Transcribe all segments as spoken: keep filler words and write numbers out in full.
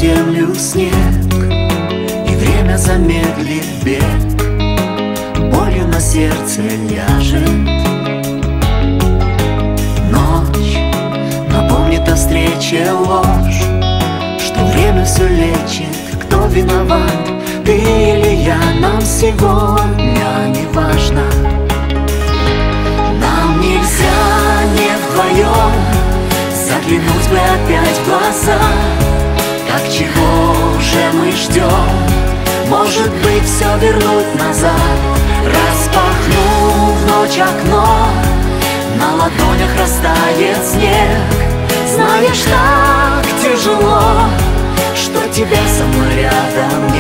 землю снег, и время замедлит бег, болью на сердце ляжет. Ночь напомнит о встрече ложь, что время все лечит. Кто виноват, ты или я, нам сегодня не важно. Нам нельзя не вдвоем заглянуть бы опять в глаза. Так чего же мы ждем? Может быть, все вернуть назад. Распахнув в ночь окно, на ладонях растает снег. Знаешь, так тяжело, что тебя со мной рядом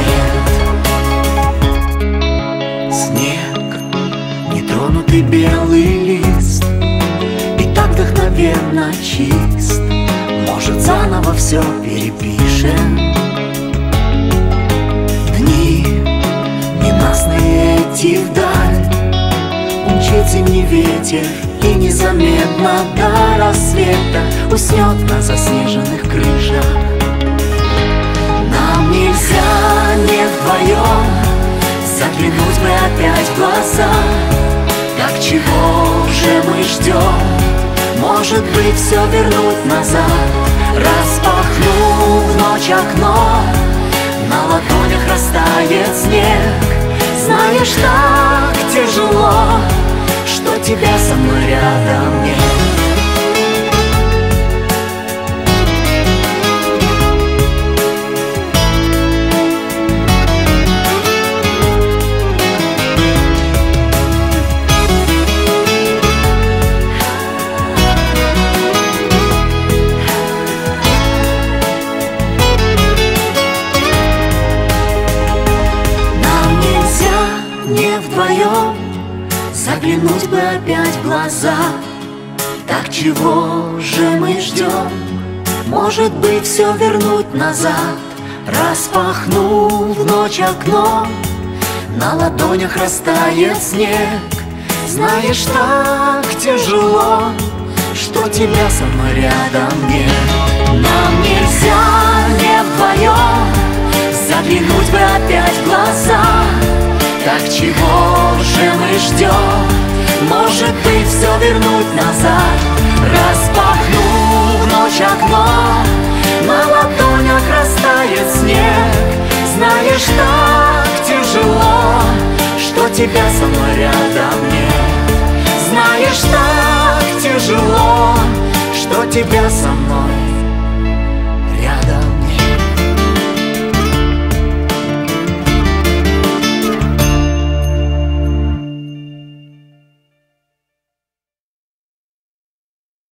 нет. Снег, нетронутый белый лист, и так вдохновенно чист. Может, заново все перепишем. Дни ненастные идти вдаль, умчит зимний ветер, и незаметно до рассвета уснет на заснеженных крышах. Нам нельзя не вдвоем заглянуть бы опять в глаза. Так чего же мы ждем? Может быть, все вернуть назад. Распахнув в ночь окно, на ладонях растает снег. Знаешь, так тяжело, что тебя со мной рядом нет. Не вдвоем заглянуть бы опять в глаза. Так чего же мы ждем? Может быть, все вернуть назад. Распахнув в ночь окно, на ладонях растает снег. Знаешь, так тяжело, что тебя со мной рядом нет. Нам нельзя не вдвоем заглянуть бы опять в глаза. Так чего же мы ждем? Может быть, все вернуть назад. Распахнув в ночь окно, на ладонях растает снег. Знаешь, так тяжело, что тебя со мной рядом нет. Знаешь, так тяжело, что тебя со мной